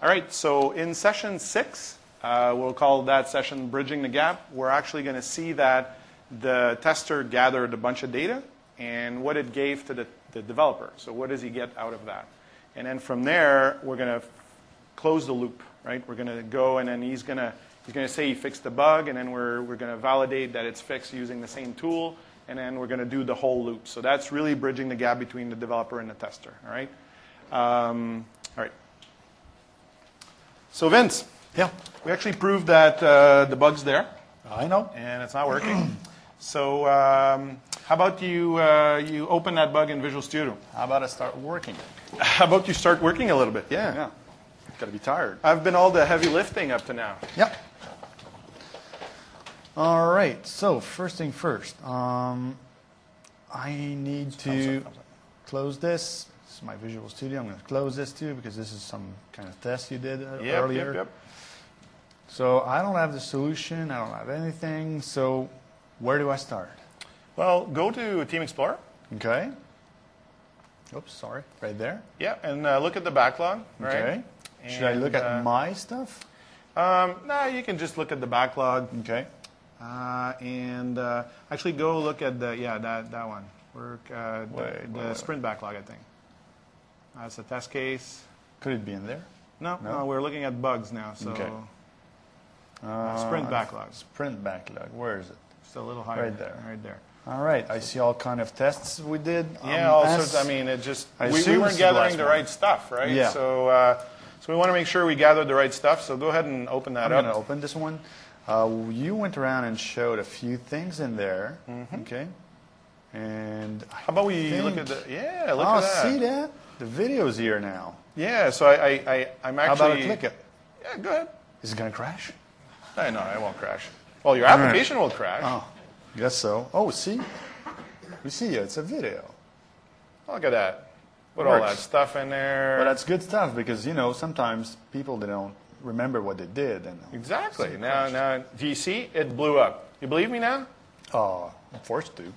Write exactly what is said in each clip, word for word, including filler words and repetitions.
All right, so in session six, uh, we'll call that session Bridging the Gap. We're actually going to see that the tester gathered a bunch of data and what it gave to the, the developer. So what does he get out of that? And then from there, we're going to close the loop, right? We're going to go and then he's going to he's going to say he fixed the bug, and then we're, we're going to validate that it's fixed using the same tool, and then we're going to do the whole loop. So that's really bridging the gap between the developer and the tester, all right? Um, all right. So Vince, yeah, we actually proved that uh, the bug's there. I know. And it's not working. So um, how about you uh, you open that bug in Visual Studio? How about I start working? How about you start working a little bit? Yeah. Yeah. Got to be tired. I've been all the heavy lifting up to now. Yep. All right. So first thing first, um, I need to close this. This is my Visual Studio. I'm going to close this too because this is some kind of test you did uh, Yep, earlier. yep, yep. So I don't have the solution. I don't have anything. So where do I start? Well, go to Team Explorer. Okay. Oops, sorry. Right there. Yeah, and uh, look at the backlog. Right? Okay. Should I look And, at uh, my stuff? Um, no, you can just look at the backlog. Okay. Uh, and uh, actually go look at the, yeah, that, that one. Work, uh, the, Wait, the wait, wait. sprint backlog, I think. That's a test case. Could it be in there? No, no, No? we're looking at bugs now. So Okay. uh, sprint Uh, backlog. Sprint backlog. Where is it? Just a little higher. Right there. Right there. All right. I see all kind of tests we did. Yeah, um, all as- sorts. I mean, it just I we, we assume weren't this is the last gathering the one. right stuff, right? Yeah. So uh, so we want to make sure we gathered the right stuff. So go ahead and open that I'm up. going to open this one. Uh, you went around and showed a few things in there. Mm-hmm. Okay. And How about we think- look at the? Yeah, look oh, at that. see that? The video's here now. Yeah. So I, I, I I'm How actually. about I click it? Yeah, go ahead. Is it going to crash? I know it won't crash. Well, your All right. application will crash. Oh, guess so. Oh, see? We see it. It's a video. Look at that. Put all Works. that stuff in there. But that's good stuff because, you know, sometimes people, they don't remember what they did. And exactly. So it Now, crashed. now, do you see? It blew up. You believe me now? Oh, I'm forced to.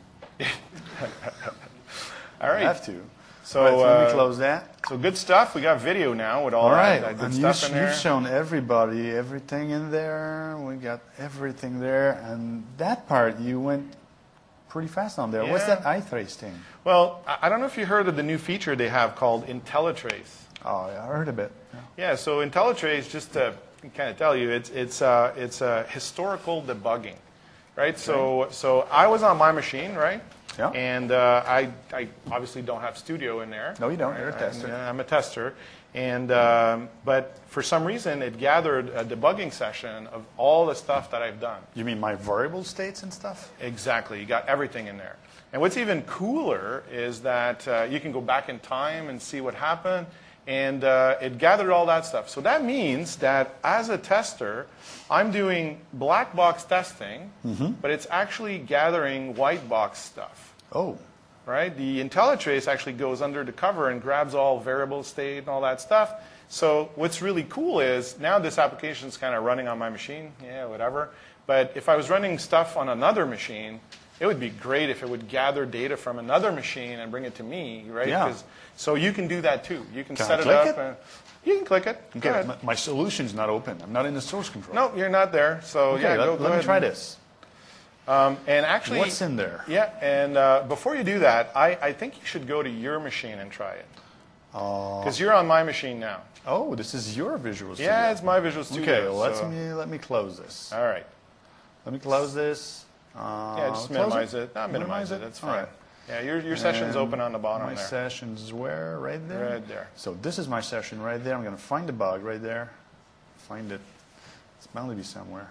All I right. have to. So, All right, so let uh, me close that. So good stuff. We got video now with all, All that, right, that good and you, stuff in there. you've shown everybody everything in there. We got everything there, and that part you went pretty fast on there. What's Yeah. that iTrace thing? Well, I I don't know if you heard of the new feature they have called IntelliTrace. Oh, yeah, I heard a bit. Yeah, so IntelliTrace, just to kind of tell you, it's it's uh, it's uh, historical debugging, right? So so I was on my machine, right? Yeah. And uh, I I obviously don't have Studio in there. No, you don't. right? You're a tester. I'm, I'm a tester, and um, but for some reason it gathered a debugging session of all the stuff that I've done. You mean my variable states and stuff? Exactly. You got everything in there. And what's even cooler is that uh, you can go back in time and see what happened. And uh, it gathered all that stuff. So that means that as a tester, I'm doing black box testing, but it's actually gathering white box stuff. Oh, Right? The IntelliTrace actually goes under the cover and grabs all variable state and all that stuff. So what's really cool is now this application is kind of running on my machine. Yeah, whatever. But if I was running stuff on another machine, it would be great if it would gather data from another machine and bring it to me, right? Yeah. 'Cause- so you can do that too. You can, Can set I it click up. it? And you can click it. Go okay. ahead. My, my solution's not open. I'm not in the source control. No, you're not there. So Okay, yeah, let, go, let go me ahead try and- this. Um, and actually, What's in there? Yeah, and uh, before you do that, I, I think you should go to your machine and try it. Uh, Because you're on my machine now. oh, this is your Visual Studio. Yeah, it's my Visual Studio. Okay, well, let so- me let me close this. All right. Let me close this. Uh, Yeah, just close minimize it. Not minimize it. That's All fine. right. Yeah, your, your session's And open on the bottom My there. session's where? Right there? Right there. So this is my session right there. I'm going to find the bug right there. Find it. It's bound to be somewhere.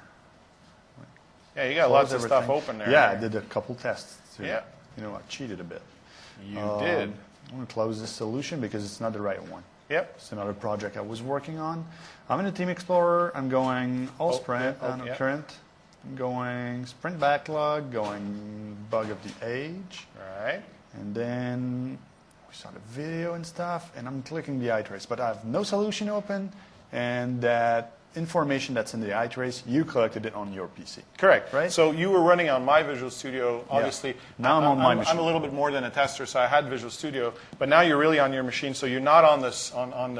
Yeah, you got Close lots of stuff everything. open there. Yeah, I did a couple tests. Too. Yeah. You know, I cheated a bit. You Um, did. I'm going to close this solution because it's not the right one. Yep. It's another project I was working on. I'm in the Team Explorer. I'm going all Oh, sprint, yeah, oh, on yeah. current. I'm going sprint backlog, going bug of the age. All right. And then we saw the video and stuff, and I'm clicking the iTrace, but I have no solution open, and that information that's in the iTrace, you collected it on your P C. Correct. Right? So you were running on my Visual Studio, obviously. Now I'm on my machine. I'm a little bit more than a tester, so I had Visual Studio, but now you're really on your machine, so you're not on this on, on the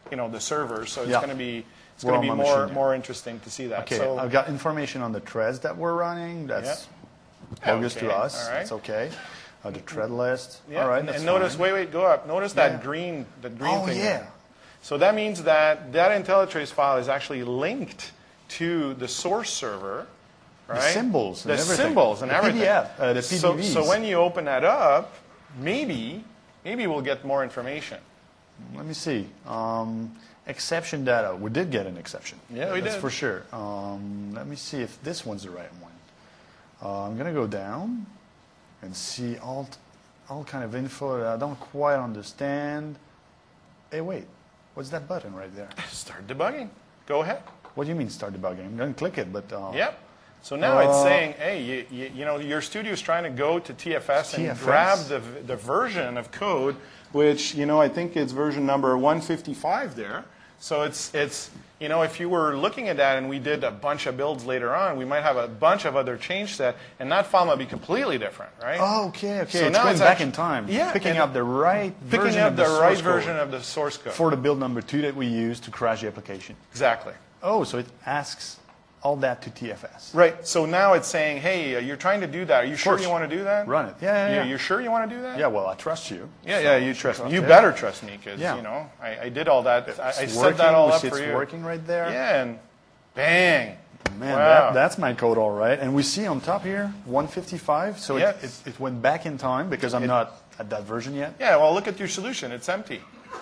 you know, the servers. So it's Yeah. going to be it's We're going to on be my more machine, yeah. more interesting to see that. Okay, So, I've got information on the threads that we're running. That's Yeah. bogus Okay, to us. all right. That's okay. Uh, the thread list. yeah, All right, and, that's and notice, fine. wait, wait, go up. Notice that Yeah. green, that green Oh, thing. yeah. there. So that means that that IntelliTrace file is actually linked to the source server, right? The symbols and the everything. symbols and The everything. P D F, uh, the so, P D Vs. so when you open that up, maybe maybe we'll get more information. Let me see. Um, exception data. We did get an exception. Yeah, we That's did. for sure. Um, let me see if this one's the right one. Uh, I'm going to go down and see all, all kind of info that I don't quite understand. Hey, wait. What's that button right there? Start debugging. Go ahead. What do you mean start debugging? I'm going to click it, but... Uh, Yep. So now it's Uh, saying, hey, you, you, you know, your studio is trying to go to T F S and T F S? grab the, the version of code, which, you know, I think it's version number one fifty-five there. So it's, it's, you know, if you were looking at that and we did a bunch of builds later on, we might have a bunch of other change set, and that file might be completely different, right? Oh, okay, okay. So it's now going it's back actu- in time. Yeah, Picking and up the right Picking version up of the, the, right source version code of the source code. for the build number two that we use to crash the application. Exactly. Oh, so it asks all that to T F S. Right. So now it's saying, hey, uh, you're trying to do that. Are you sure course. you want to do that? Run it. Yeah, yeah, You- yeah. You're sure you want to do that? Yeah, well, I trust you. Yeah, So yeah, you trust me. You it. better trust me because, Yeah. you know, I, I did all that. I, I It's set working. that all We up see for it's you. working right there. Yeah, and bang. Man, Wow. that, that's my code all right. And we see on top here, one fifty-five. So Yeah. it, it, it went back in time because I'm It- not at that version yet. Yeah, well, look at your solution. It's empty.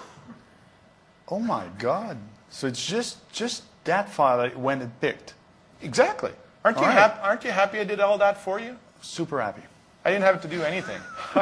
Oh, my God. So it's just, just that file that when it picked. Exactly. Aren't you, All right. hap- aren't you happy I did all that for you? Super happy. I didn't have to do anything.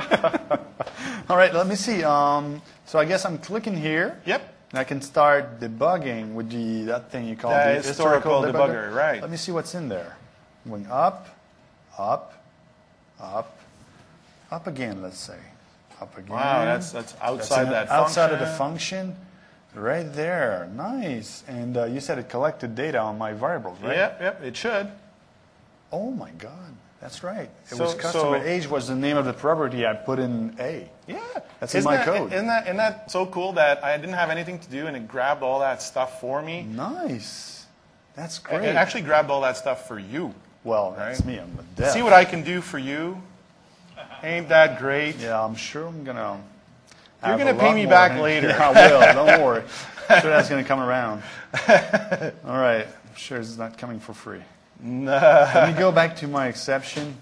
All right, let me see. Um, so I guess I'm clicking here. Yep. And I can start debugging with the that thing you call The the historical debugger, right. Let me see what's in there. Going up, up, up, up again. Let's say up again. Wow, that's that's outside in- that outside function. of the function, right there. Nice. And uh, you said it collected data on my variables, right? Yep, yep, it should. Oh my God, that's right. It So- was customer so- age was the name of the property. I put in A. Yeah. That's in isn't my that, code. Isn't that, isn't that so cool that I didn't have anything to do and it grabbed all that stuff for me? Nice. That's It great. it actually grabbed all that stuff for you. well, that's right. me. I'm the dev. See what I can do for you? Ain't that great? Yeah, I'm sure I'm gonna. You're have gonna a pay lot me more back than- later. Yeah, I will. Don't worry. I'm sure that's gonna come around. All right. I'm sure it's not coming for free. Let me go back to my exception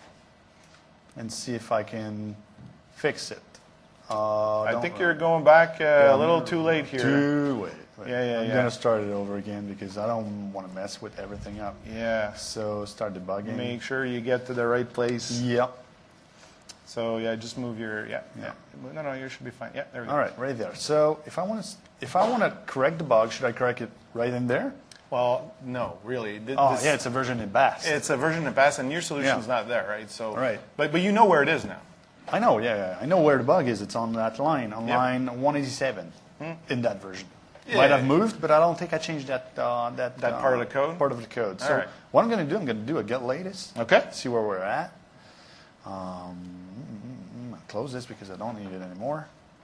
and see if I can fix it. Uh, I don't think know. you're going back uh, a little too late here. Too late. Wait. Yeah, yeah, I'm yeah. gonna start it over again because I don't want to mess with everything up. Yeah. So start debugging. Make sure you get to the right place. Yep. So yeah, just move your yeah. Yeah. No, no, you should be fine. Yeah, there we go. All right, right there. So if I want to, if I want to correct the bug, should I correct it right in there? Well, no, really. Th- Oh, this- yeah, it's a version in Bass. It's a version of Bass, and your solution's Yeah. not there, right? So, Right. But but you know where it is now. I know, yeah, yeah, I know where the bug is. It's on that line, on Yep. line one eighty-seven, in that version. Yeah. Might have moved, but I don't think I changed that uh, that That uh, part of the code? Part of the code. All So right. what I'm going to do, I'm going to do a get latest. Okay. See where we're at. Um, mm, mm, mm, close this because I don't need it anymore.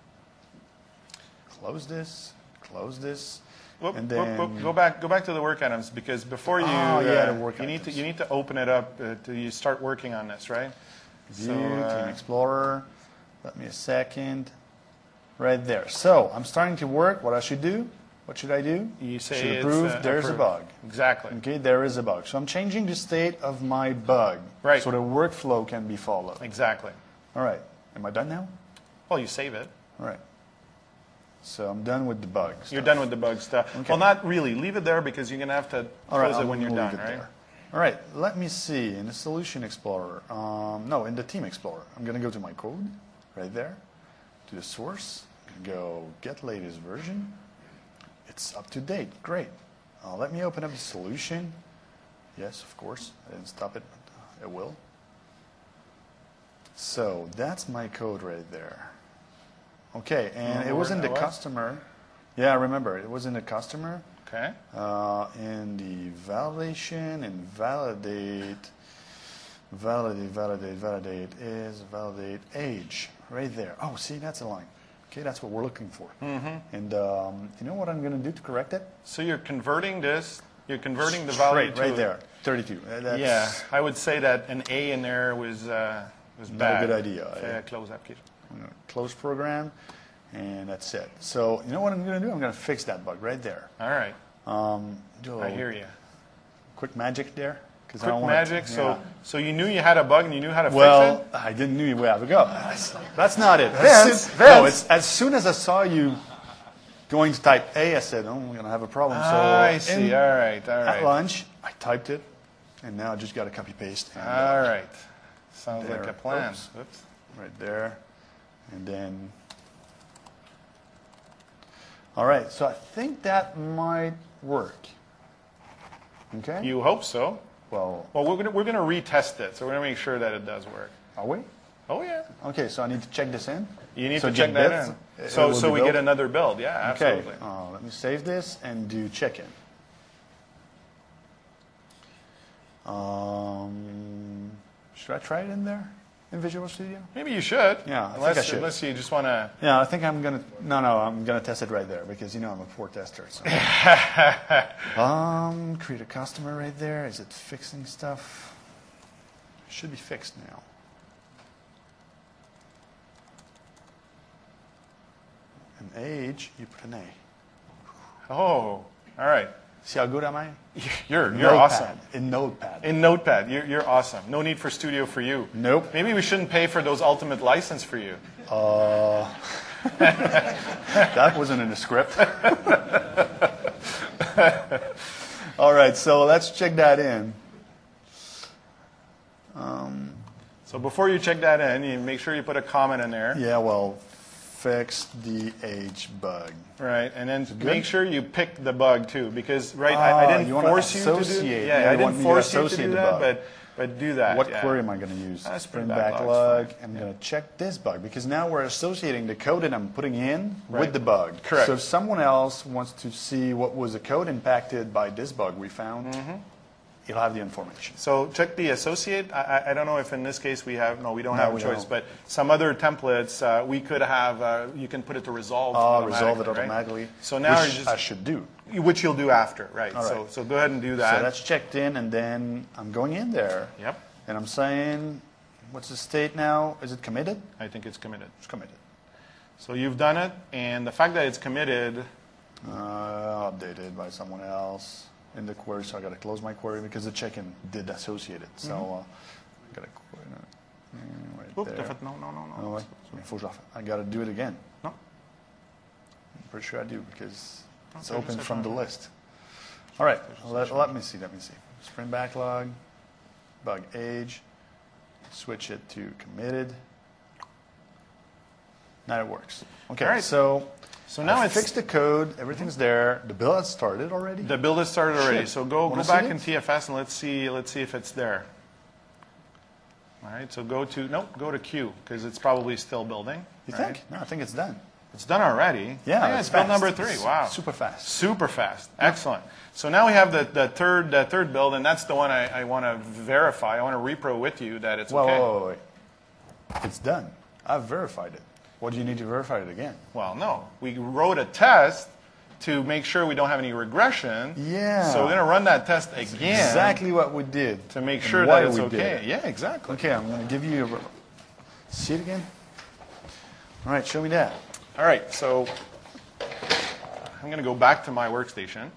Close this. Close this. Whoop, and whoop, then whoop. Go back, go back to the work items because before you, Oh, yeah, uh, the work you need to items. you need to open it up uh, to you start working on this, right? View, uh, Team Explorer. Let me a second. Right there. So I'm starting to work. What I should do? What should I do? You say should it's, approve. uh, there's approved. a bug. Exactly. Okay, there is a bug. So I'm changing the state of my bug, Right. so the workflow can be followed. Exactly. All right. Am I done now? Well, you save it. All right. So I'm done with the bugs. You're done with the bug stuff. Okay. Well, not really. Leave it there because you're gonna have to All right, close it I'll when you're leave done, it right? there. All right. Let me see in the Solution Explorer. Um, no, in the Team Explorer. I'm going to go to my code, right there, to the source. I'm going to go get latest version. It's up to date. Great. Uh, let me open up the solution. Yes, of course. I didn't stop it, but uh, it will. So that's my code right there. Okay, and Remember it was where in the that was? customer. Yeah, I remember. It was in the customer. Okay. Uh, in the validation and validate, validate, validate, validate is validate age right there. Oh, see, that's a line. Okay, that's what we're looking for. Mm-hmm. And um, you know what I'm going to do to correct it? So you're converting this, you're converting the value Straight, to... right there, thirty-two. Uh, That's Yeah, I would say that an A in there was, uh, was not bad. a good idea. Okay, close application. I'm going to close program, and that's it. So you know what I'm going to do? I'm going to fix that bug right there. All right, Um, do a I little hear you. quick magic there. Cause I Quick don't want magic, it, so yeah. so you knew you had a bug and you knew how to fix Well, it? I didn't knew where to go. That's, that's not it. Vince, as soon, No, Vince. it's as soon as I saw you going to type A, I said, "Oh, I'm going to have a problem." So Ah, I see, in- all right, all at right. lunch, I typed it, and now I just got to copy paste. And, uh, All right. Sounds like There. a plan. Oops. Oops. right there, and then. All right, so I think that might work. Okay. You hope so. well, Well, we're gonna we're gonna retest it, so we're gonna make sure that it does work. are we? Oh yeah. Okay, so I need to check this in. You need So to check get that bits, in. it So will so be we built? get another build. Yeah, Okay, absolutely. uh, let me save this and do check in. Um, should I try it in there in Visual Studio? Maybe you should. Yeah, I think unless I should. unless you just want to. Yeah, I think I'm gonna. No, no, I'm gonna test it right there because you know I'm a poor tester. So. um, create a customer right there. Is it fixing stuff? It should be fixed now. And age, you put an A. Oh, all right. See how good am I? You're you're Notepad. awesome. In Notepad. In Notepad, you're you're awesome. No need for Studio for you. Nope. Maybe we shouldn't pay for those Ultimate license for you. Uh, that wasn't in the script. All right, so let's check that in. Um, So before you check that in, you make sure you put a comment in there. yeah, well, fix the age bug. Right, and then good? make sure you pick the bug too, because right, I, I Ah, didn't you wanna force you to do. associate. Yeah, Yeah, I you want didn't me to force you to associate do the that, bug. but but do that. What yeah. query am I going to use? Uh, Sprint sprint backlog's backlog. fine. I'm Yeah. going to check this bug because now we're associating the code that I'm putting in Right. with the bug. Correct. So if someone else wants to see what was the code impacted by this bug we found, Mm-hmm. he'll have the information. So check the associate. I, I- I don't know if in this case we have no, we don't No, have a we choice, don't. but some other templates uh, we could have. Uh, you can put it to resolve. Uh, automatically, resolve it right? automatically. So now which you just I should do. which you'll do after, right? All So right. so go ahead and do that. So that's checked in, and then I'm going in there, Yep, and I'm saying, what's the state now? Is it committed? I think it's committed. It's committed. So you've done it, and the fact that it's committed. Uh, updated by someone else in the query, so I got to close my query because the check-in did associate it. So uh, I got to right Oop, there. t'as fait- no, no, no, no. Oh, ouais. Il faut que je la fasse. I got to do it again. No. I'm pretty sure I do because it's Okay, open just from the open. list. All right, let, let me see, let me see. Sprint backlog, bug age, switch it to committed. Now it works. Okay, All right. so, So now I it's fixed the code, everything's there. The bill has started already? the build has started already. Shit. So go Wanna go back see in it? T F S and let's see let's see if it's there. All right. So go to nope, go to Q because it's probably still building. You right? think? No, I think it's done. It's done already. Yeah, yeah it's it's build fast. number three. It's Wow, super fast. super fast. Excellent. So now we have the, the third the third build, and that's the one I, I want to verify. I want to repro with you that it's Whoa, okay. whoa, whoa, wait. It's done. I've verified it. What do you need to verify it again? Well, no, we wrote a test to make sure we don't have any regression. Yeah. So we're going to run that test again Exactly what we did. to make and sure why that it's we did okay. it. Yeah, exactly. Okay, I'm going to give you a... See it again? All right, show me that. All right, so I'm going to go back to my workstation.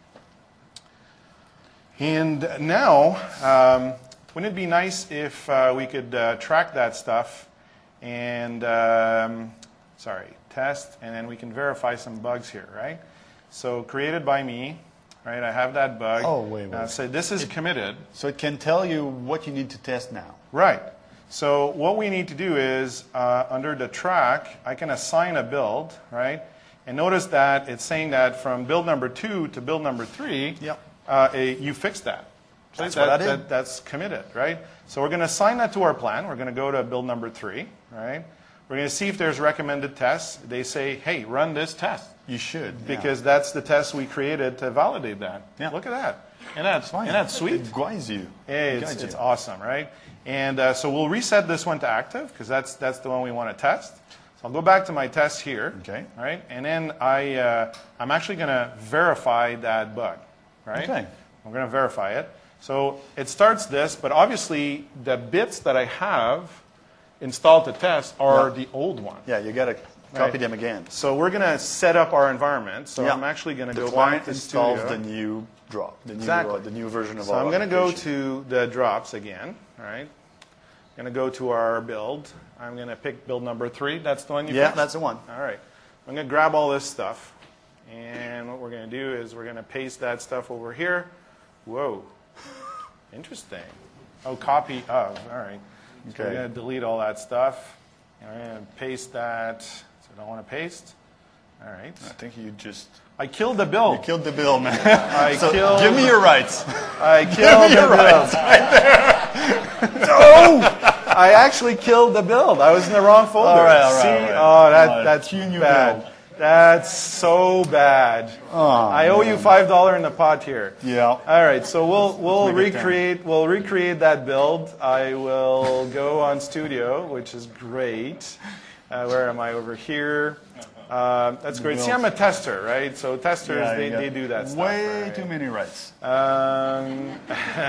And now, um, wouldn't it be nice if uh, we could uh, track that stuff and, um, sorry, test, and then we can verify some bugs here, right? So created by me, right? I have that bug. Oh, wait, wait. Uh, so this is committed. So it can tell you what you need to test now. Right. So what we need to do is, uh, under the track, I can assign a build, right? And notice that it's saying that from build number two to build number three, Yep. uh, a, you fixed that. So That's that, what I did. that- that's committed, right? So we're going to assign that to our plan. We're going to go to build number three, right? We're going to see if there's recommended tests. They say, hey, run this test. You should. yeah. Because that's the test we created to validate that. Yeah. Look at that. And that's, Fine. and that's sweet. It guides you. Hey, It it's, guides it's you. awesome, right? And uh, so we'll reset this one to active because that's that's the one we want to test. So I'll go back to my test here. Okay. All right. And then I, uh, I'm actually going to verify that bug. Right? Okay. I'm going to verify it. So it starts this, but obviously the bits that I have installed to test are Yeah. the old ones. Yeah, you got to copy Right. them again. So we're going to set up our environment. So Yeah. I'm actually going to The go client back to installs Studio. the new drop, the new, Exactly. uh, the new version of So our I'm going to go application. to the drops again. All right. I'm going to go to our build. I'm going to pick build number three. That's the one you Yeah, picked? that's the one. All right. I'm going to grab all this stuff. And what we're going to do is we're going to paste that stuff over here. Whoa. Interesting. Oh, copy of. All right. So Okay. we're going to delete all that stuff. And we're going to paste that. So I don't want to paste. All right. I think you just I killed the build. you killed the bill, man. I so killed. give me your rights. I killed the your build. rights No! I actually killed the build. I was in the wrong folder. All right, all right, See? all right. Oh, that, All right. that's Cue new bad. build. That's so bad. Oh, I owe you five dollars in the pot here. Yeah. All right, so we'll we'll make it ten. recreate we'll recreate that build. I will go on Studio, which is great. Uh, where am I? Over here. Uh, that's great. See, I'm a tester, right? So testers, Yeah, they, you got they do that stuff. Way right? too many rights. Um,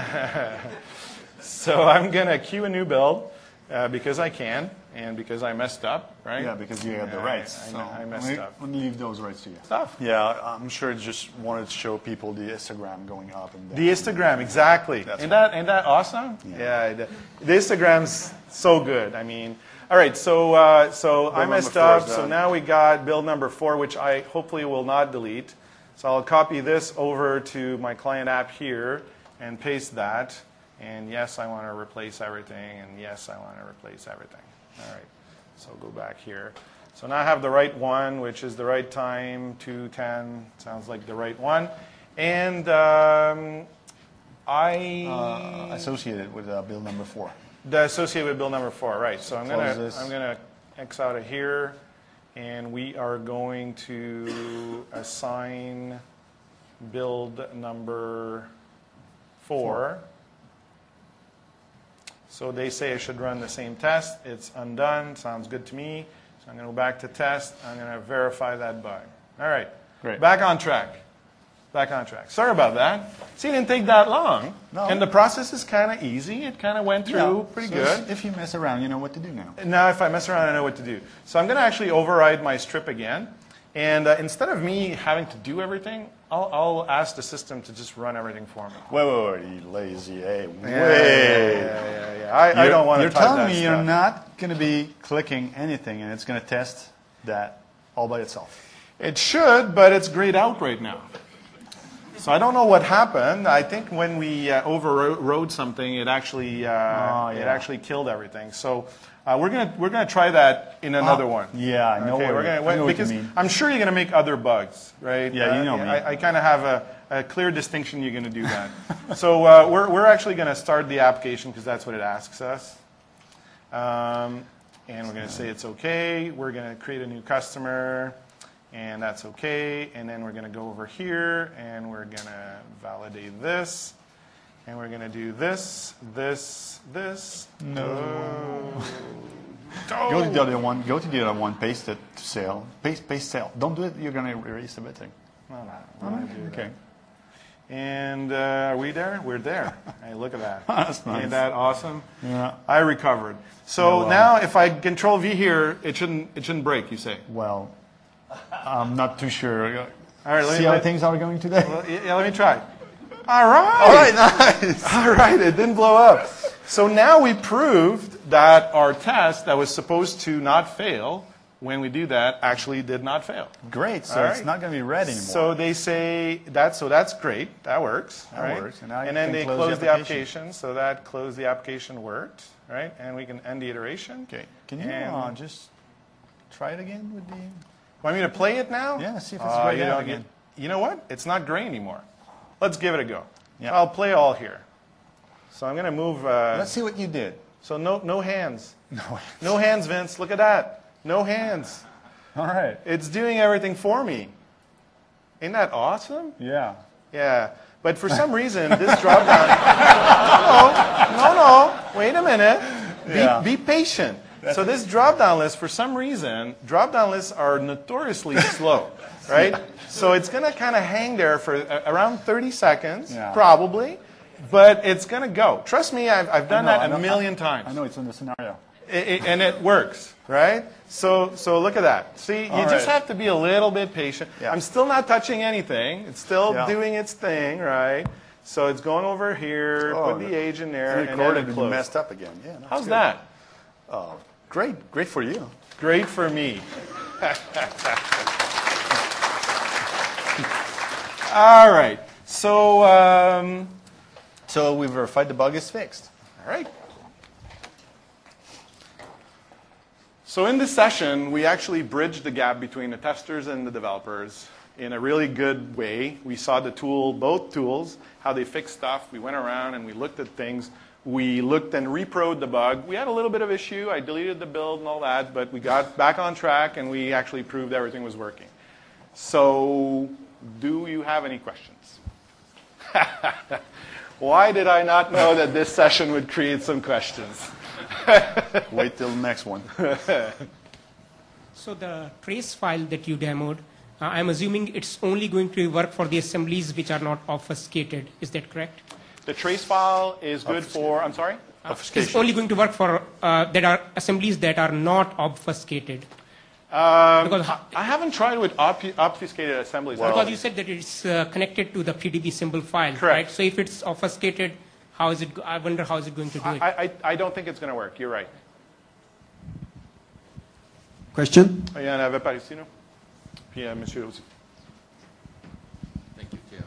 so I'm going to queue a new build uh, because I can and because I messed up, right? Yeah, because you had the Yeah, rights. I- so I messed we, up. We'll leave those rights to you. Stuff. Yeah, I'm sure it just wanted to show people the histogram going up and down. The histogram, exactly. That's Ain't that, ain't that awesome? Yeah. the, the histogram's so good. I mean, all right, so, uh, so I number messed four up. is So done. now we got build number four, which I hopefully will not delete. So I'll copy this over to my client app here and paste that. And yes, I want to replace everything. And yes, I want to replace everything. All right, so go back here. So now I have the right one, which is the right time, two ten. Sounds like the right one. And um, I... Uh, associated with uh, bill number four. The associated with bill number four, right? So I'm Close gonna this. I'm gonna X out of here, and we are going to assign build number four. So they say I should run the same test. It's undone. Sounds good to me. So I'm gonna go back to test. I'm gonna verify that bug. All right. Great. Back on track. Back on track. Sorry about that. See, it didn't take that long. No. And the process is kind of easy. It kind of went through pretty so good. If you mess around, you know what to do now. Now, if I mess around, I know what to do. So I'm going to actually override my strip again. And uh, instead of me having to do everything, I'll, I'll ask the system to just run everything for me. Wait, wait, wait, you lazy, hey, wait. Yeah, yeah, yeah, yeah. I, I You're- don't want to You're type telling that me stuff. you're not going to be clicking anything, and it's going to test that all by itself. It should, but it's grayed out right now. So I don't know what happened. I think when we uh, overrode something, it actually uh, Oh, it yeah. actually killed everything. So uh, we're gonna we're gonna try that in another one. Yeah, I know. Okay, what we're you- gonna I know wait, what because you mean. I'm sure you're gonna make other bugs, right? Yeah, you Uh, know me. I, I kind of have a, a clear distinction. You're gonna do that. so uh, we're we're actually gonna start the application because that's what it asks us. Um, and we're gonna say it's okay. We're gonna create a new customer. And that's okay. And then we're going to go over here, and we're going to validate this. And we're going to do this, this, this. No. Oh. Go to the other one. Go to the other one. Paste it to sale. Paste, paste sale. Don't do it. You're going to erase the betting. No, no, we're gonna do Okay. that. And uh, are we there? We're there. Hey, look at that. That's nice. Ain't that awesome? Yeah. I recovered. So No, uh, now, if I Control V here, it shouldn't it shouldn't break. You say? Well, I'm not too sure. All right. Let See me, how let, things are going today. well, yeah, let me try. All right. All right, nice. All right, it didn't blow up. So now we proved that our test that was supposed to not fail, when we do that, actually did not fail. Great. So All it's right. not going to be red anymore. So they say that. So that's great. That works. That right? works. And now you then can they close close the the application. application. So that close the application worked, right? And we can end the iteration. okay. Can you And- uh, just try it again with the? Want me to play it now? Yeah, see if it's Uh, grayed you out don't- again. You know what? It's not gray anymore. Let's give it a go. Yeah. I'll play all here. So I'm going to move. Uh, Let's see what you did. so no, no hands. No. No hands, Vince. Look at that. No hands. All right. It's doing everything for me. Isn't that awesome? Yeah. Yeah. But for some reason, this drop down. No, no, no. Wait a minute. Be, Yeah. be patient. So this drop-down list, for some reason, drop-down lists are notoriously slow, right? So it's going to kind of hang there for uh, around thirty seconds, Yeah. probably, but it's going to go. Trust me, I've, I've done I know, that I a know, million I, times. I know it's in the scenario. It, it, and it works, right? So, so look at that. See, you All just right. have to be a little bit patient. Yeah. I'm still not touching anything. It's still Yeah. doing its thing, right? So it's going over here, Oh, put the age in there, And and then recorded it and you closed. messed up again. Yeah, that's How's good. that? Oh, great. Great for you. Great for me. All right. So, um, So we verified the bug is fixed. all right. So in this session, we actually bridged the gap between the testers and the developers in a really good way. We saw the tool, both tools, how they fix stuff. We went around and we looked at things. We looked and reproed the bug. We had a little bit of issue. I deleted the build and all that, but we got back on track and we actually proved everything was working. So do you have any questions? Why did I not know that this session would create some questions? Wait till the next one. So the trace file that you demoed, uh, I'm assuming it's only going to work for the assemblies which are not obfuscated. Is that correct? The trace file is good for, I'm sorry? Uh, it's only going to work for uh, that are assemblies that are not obfuscated. Um, Because- I, I haven't tried with obfu- obfuscated assemblies. Because you said that it's uh, connected to the P D B symbol file, Correct. right? So if it's obfuscated, how is it? go- I wonder how is it going to do it? I, I, I don't think it's going to work. You're right. Question? Il y en avait par ici, non? Puis euh, monsieur aussi. Thank you, Chair.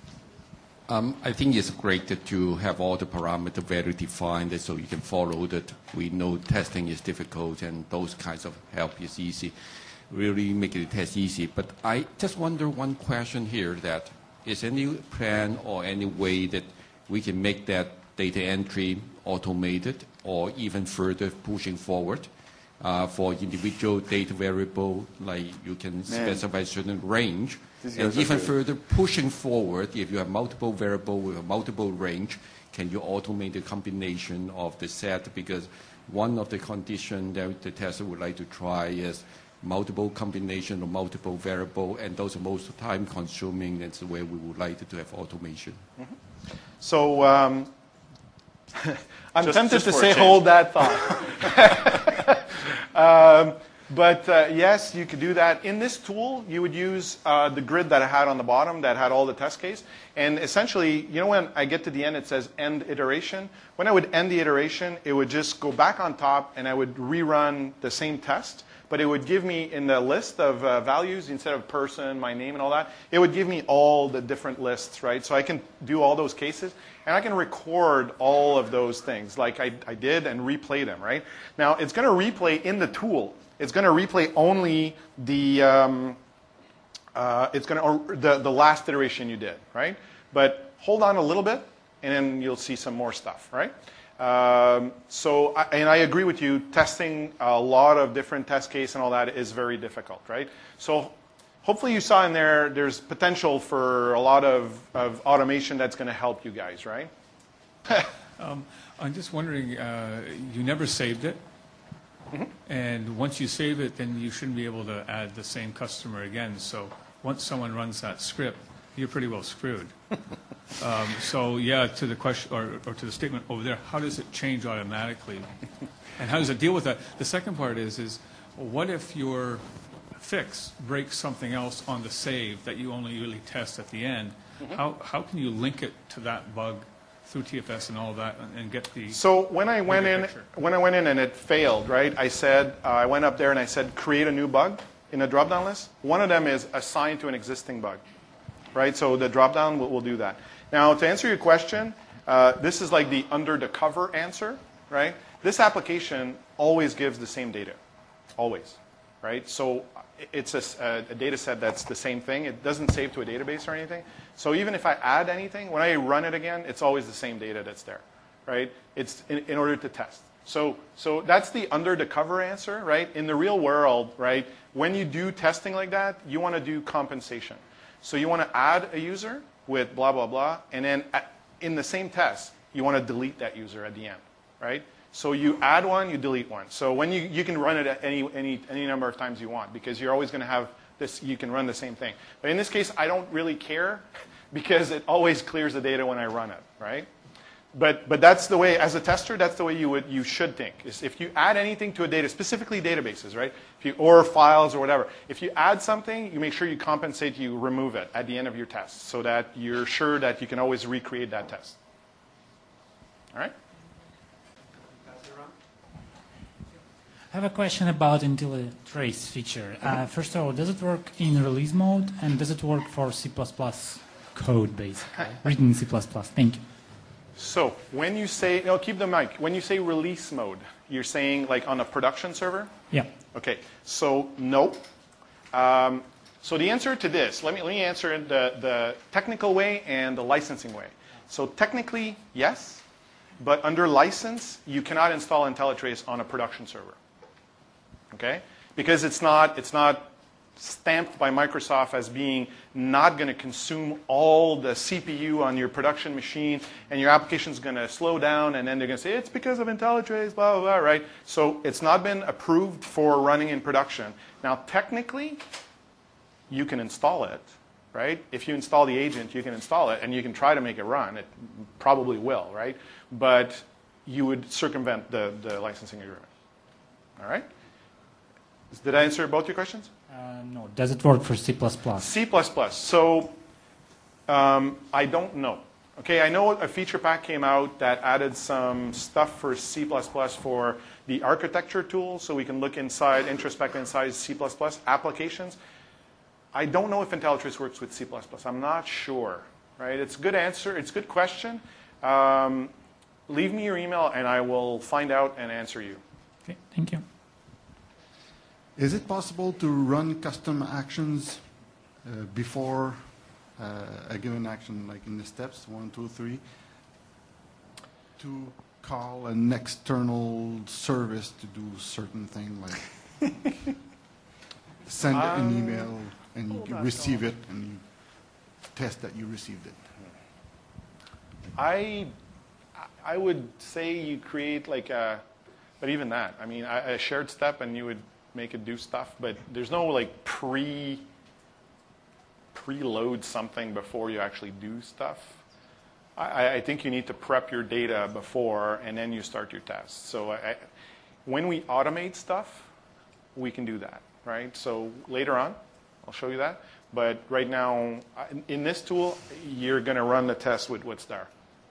Um, I think it's great that you have all the parameters very defined so you can follow that. We know testing is difficult and those kinds of help is easy. Really make the test easy. But I just wonder one question here that is any plan or any way that we can make that data entry automated or even further pushing forward? Uh, for individual data variable, like you can specify a certain range, These and guys are even good. further pushing forward, if you have multiple variable with a multiple range, can you automate the combination of the set? Because one of the conditions that the tester would like to try is multiple combination of multiple variable, and those are most time consuming. That's where we would like to have automation. So um, I'm Just- tempted just to for a say change. hold that thought. um, but uh, yes, you could do that. In this tool, you would use uh, the grid that I had on the bottom that had all the test case. And essentially, you know when I get to the end, it says end iteration. When I would end the iteration, it would just go back on top and I would rerun the same test. But it would give me in the list of uh, values, instead of person, my name and all that, it would give me all the different lists, right? So I can do all those cases, and I can record all of those things like I, I did and replay them, right? Now, it's going to replay in the tool. It's going to replay only the, um, uh, it's going to, the, the last iteration you did, right? But hold on a little bit, and then you'll see some more stuff, right? Um, so, I, and I agree with you, testing a lot of different test case and all that is very difficult, right? So hopefully you saw in there, there's potential for a lot of, of automation that's going to help you guys, right? Um, I'm just wondering, uh, you never saved it, Mm-hmm. and once you save it, then you shouldn't be able to add the same customer again. So once someone runs that script, you're pretty well screwed. um, so yeah, to the question or, or to the statement over there, how does it change automatically, and how does it deal with that? The second part is is what if your fix breaks something else on the save that you only really test at the end? Mm-hmm. How how can you link it to that bug through T F S and all that, and, and get the So when I went Bigger in, picture. when I went in and it failed, right? I said, uh, I went up there and I said, create a new bug in a drop-down list. One of them is assigned to an existing bug, right? So the drop-down will, will do that. Now, to answer your question, uh, this is like the under the cover answer, right? This application always gives the same data, always, right? So it's a, a data set that's the same thing. It doesn't save to a database or anything. So even if I add anything, when I run it again, it's always the same data that's there, right? It's in, in order to test. So, so that's the under the cover answer, right? In the real world, right, when you do testing like that, you want to do compensation. So you want to add a user with blah, blah, blah, and then at, in the same test, you want to delete that user at the end, right? So you add one, you delete one. So when you, you can run it at any, any, any number of times you want, because you're always going to have this, you can run the same thing. But in this case, I don't really care, because it always clears the data when I run it, right? But, but that's the way, as a tester, that's the way you, would, you should think. Is if you add anything to a data, specifically databases, right? If you, or files or whatever. If you add something, you make sure you compensate, you remove it at the end of your test, so that you're sure that you can always recreate that test. All right? I have a question about IntelliTrace feature. Uh, first of all, does it work in release mode, and does it work for C plus plus code, basically, written in C plus plus? Thank you. So when you say, no, keep the mic. When you say release mode, you're saying like on a production server? Yeah. Okay, so no. Um, so the answer to this, let me, let me answer it the, the technical way and the licensing way. So technically, yes, but under license, you cannot install IntelliTrace on a production server. Okay? Because it's not, it's not stamped by Microsoft as being not going to consume all the C P U on your production machine, and your application is going to slow down, and then they're going to say, it's because of IntelliTrace, blah, blah, blah, right? So it's not been approved for running in production. Now, technically, you can install it, right? If you install the agent, you can install it, and you can try to make it run. It probably will, right? But you would circumvent the, the licensing agreement. All right? Did I answer both your questions? Uh, no. Does it work for C plus plus? C plus plus. So um, I don't know. Okay, I know a feature pack came out that added some stuff for C plus plus for the architecture tool, so we can look inside, introspect inside C plus plus applications. I don't know if IntelliTrace works with C plus plus. I'm not sure. Right? It's a good answer. It's a good question. Um, leave me your email, and I will find out and answer you. Okay, thank you. Is it possible to run custom actions uh, before uh, a given action, like in the steps, one, two, three, to call an external service to do certain thing, like send an Um, email and you receive it and you test that you received it? I, I would say you create like a, but even that, I mean, a shared step, and you would make it do stuff, but there's no like pre, preload something before you actually do stuff. I, I think you need to prep your data before, and then you start your tests. So I, when we automate stuff, we can do that, right? So later on, I'll show you that. But right now, in this tool, you're going to run the test with what's there.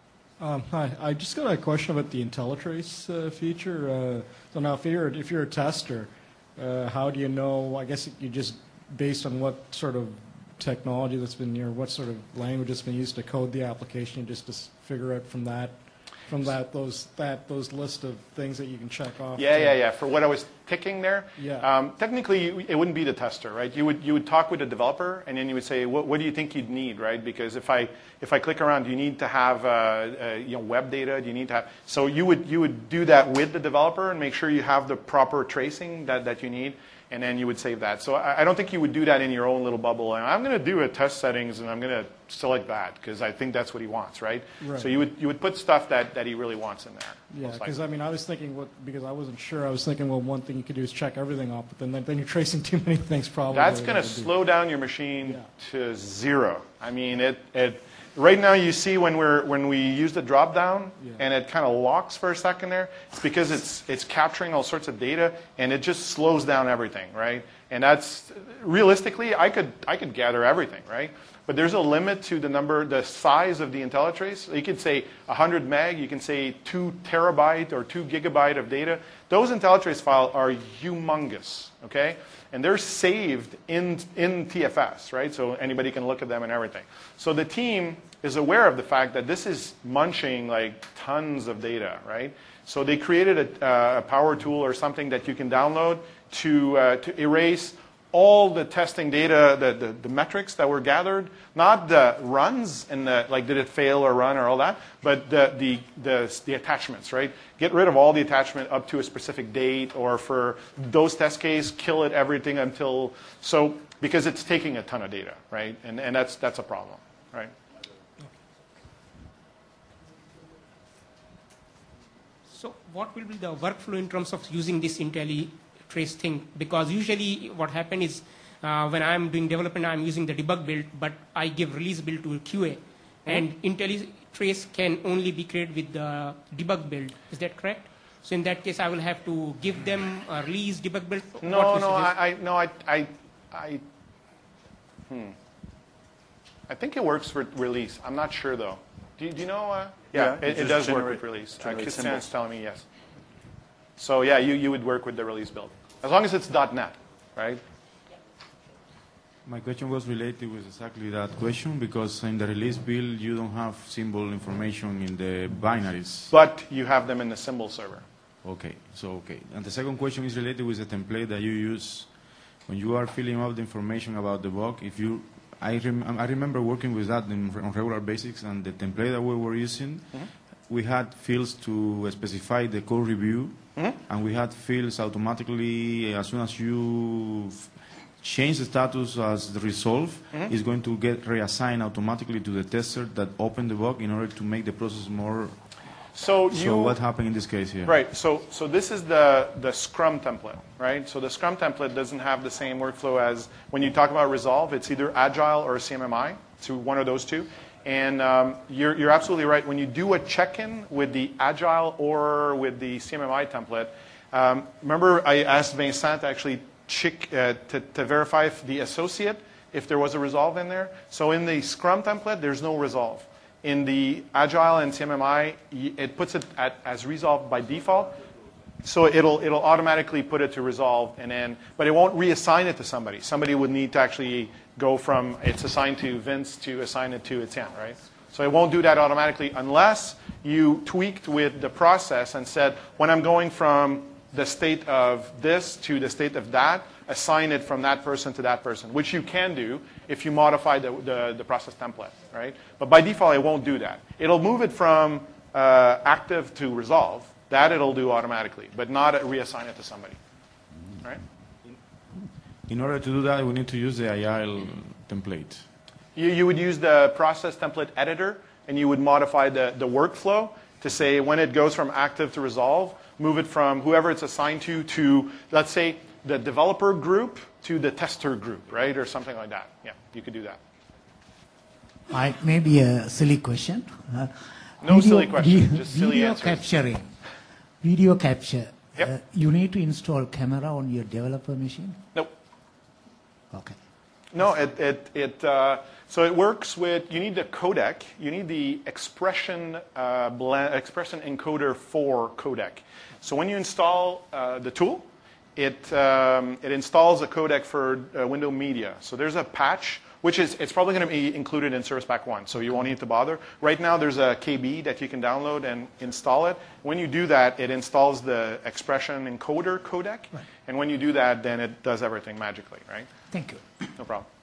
Um, hi, I just got a question about the IntelliTrace uh, feature. Uh, so now, if you're if you're a tester, uh, how do you know? I guess you just based on what sort of technology that's been, or what sort of language that's been used to code the application, you just to figure out from that, from that those that those list of things that you can check off. Yeah, to, yeah, yeah. For what I was ticking there, Yeah. um, technically you- it wouldn't be the tester, right? You would you would talk with the developer, and then you would say, what, what do you think you'd need, right? Because if I if I click around, do you need to have uh, uh, you know web data? Do you need to have? So you would you would do that with the developer and make sure you have the proper tracing that that you need. And then you would save that. So I, I don't think you would do that in your own little bubble. And I'm going to do a test settings, and I'm going to select that because I think that's what he wants, right? Right. So you would you would put stuff that, that he really wants in there. Yeah, most because likely. I mean, I was thinking what because I wasn't sure. I was thinking, well, one thing you could do is check everything off, but then then you're tracing too many things. Probably That's going to That would be- slow down your machine Yeah. to zero. I mean, it, it right now you see when we're when we use the drop down Yeah. and it kind of locks for a second there. It's because it's it's capturing all sorts of data, and it just slows down everything, right? And that's realistically, I could I could gather everything, right? But there's a limit to the number, the size of the IntelliTrace. You could say one hundred meg, you can say two terabyte or two gigabyte of data. Those IntelliTrace files are humongous, okay? And they're saved in, in T F S, right? So anybody can look at them and everything. So the team is aware of the fact that this is munching like tons of data, right? So they created a, uh, a power tool or something that you can download to, uh, to erase all the testing data, the, the, the metrics that were gathered, not the runs and the, like did it fail or run or all that, but the, the, the, the attachments, right? Get rid of all the attachment up to a specific date, or for those test case, kill it everything until, so, because it's taking a ton of data, right? And, and that's, that's a problem, right? So what will be the workflow in terms of using this IntelliTrace thing? Because usually what happens is uh, when I'm doing development, I'm using the debug build, but I give release build to Q A. Mm-hmm. And IntelliTrace can only be created with the debug build. Is that correct? So in that case, I will have to give them a release debug build? No, no, I, I, no, I, I, I, hmm. I think it works for release. I'm not sure, though. Do you, do you know? Uh, yeah, Yeah, it, it it just does work generate- with release. Uh, generate Christian's symbols. telling me yes. So yeah, you, you would work with the release build. As long as it's .NET, right? My question was related with exactly that question because in the release build you don't have symbol information in the binaries. But you have them in the symbol server. Okay, so okay. And the second question is related with the template that you use when you are filling out the information about the bug. If you, I, rem, I remember working with that in, on regular basis, and the template that we were using, mm-hmm. we had fields to specify the code review, mm-hmm. and we had fields automatically as soon as you change the status as the resolve, mm-hmm. is going to get reassigned automatically to the tester that opened the bug in order to make the process more. So, you, so what happened in this case here? Right. So, so this is the, the Scrum template, right? So the Scrum template doesn't have the same workflow as when you talk about Resolve. It's either Agile or C M M I, to one of those two. And um, you're, you're absolutely right. When you do a check-in with the Agile or with the C M M I template, um, remember I asked Vincent to actually check, uh, to, to verify if the associate, if there was a Resolve in there. So in the Scrum template, there's no Resolve. In the Agile and C M M I, it puts it at, as resolved by default. So it'll, it'll automatically put it to resolve, and then, but it won't reassign it to somebody. Somebody would need to actually go from it's assigned to Vince to assign it to Etienne, right? So it won't do that automatically unless you tweaked with the process and said, when I'm going from the state of this to the state of that, assign it from that person to that person, which you can do if you modify the, the, the process template, right? But by default, it won't do that. It'll move it from uh, active to resolve. That it'll do automatically, but not reassign it to somebody, right? In order to do that, we need to use the Agile template. You, you would use the process template editor, and you would modify the, the workflow to say when it goes from active to resolve, move it from whoever it's assigned to to, let's say, the developer group to the tester group, right? Or something like that. Yeah, you could do that. I, maybe a silly question. Uh, no video, silly question, video, just silly video answers. capturing. Video capture. Yep. Uh, you need to install camera on your developer machine? Nope. Okay. No, it, it, it uh, so it works with, you need the codec, you need the expression, uh, blend, expression encoder for codec. So when you install uh, the tool, it, um, it installs a codec for uh, Window Media. So there's a patch, which is, it's probably going to be included in Service Pack one, so you won't need to bother. Right now there's a K B that you can download and install it. When you do that, it installs the expression encoder codec. Right. And when you do that, then it does everything magically, right? Thank you. No problem.